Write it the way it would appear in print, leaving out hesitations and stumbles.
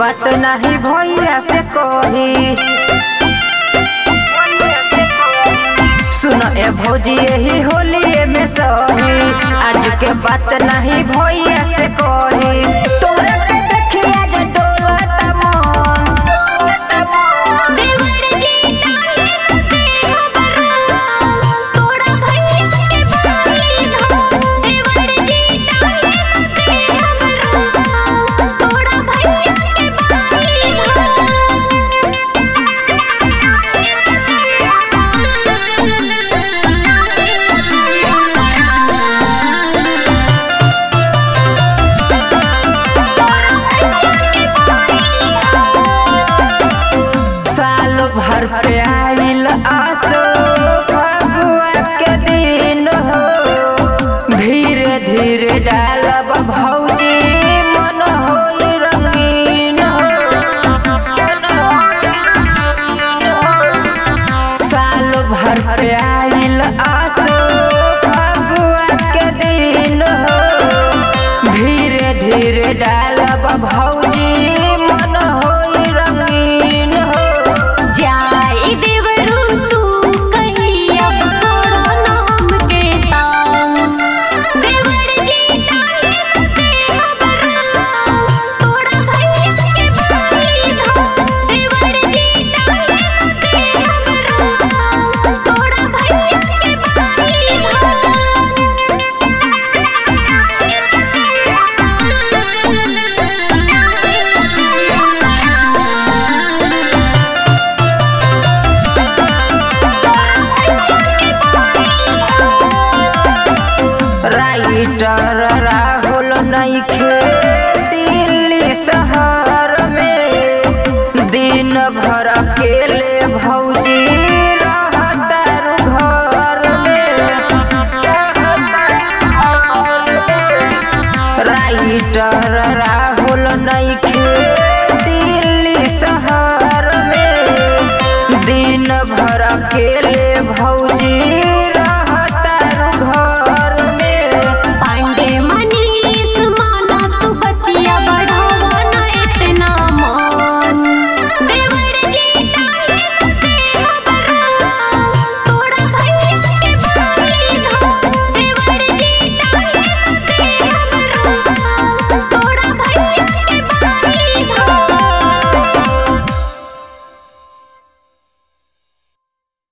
बात नहीं भैया से कही। सुनो ए भौजी यही होली में सही, आज के बात नहीं भैया से कही। तोरे के देखिया जे डोलत मन, भर पे आइल आसो फगुआ के दिन हो। धीरे धीरे डालब भौजी मन होई रंगीन हो। साल भर पे आइल आसो फगुआ के दिन हो। धीरे धीरे डालब भौजी मन होई रंगीन हो। राइटर राहुल नइखे दिल्ली शहर में, दिन भर अकेले भौजी रहतर घर में। राइटर राहुल नइखे दिल्ली शहर में, दिन भर अकेले भौजी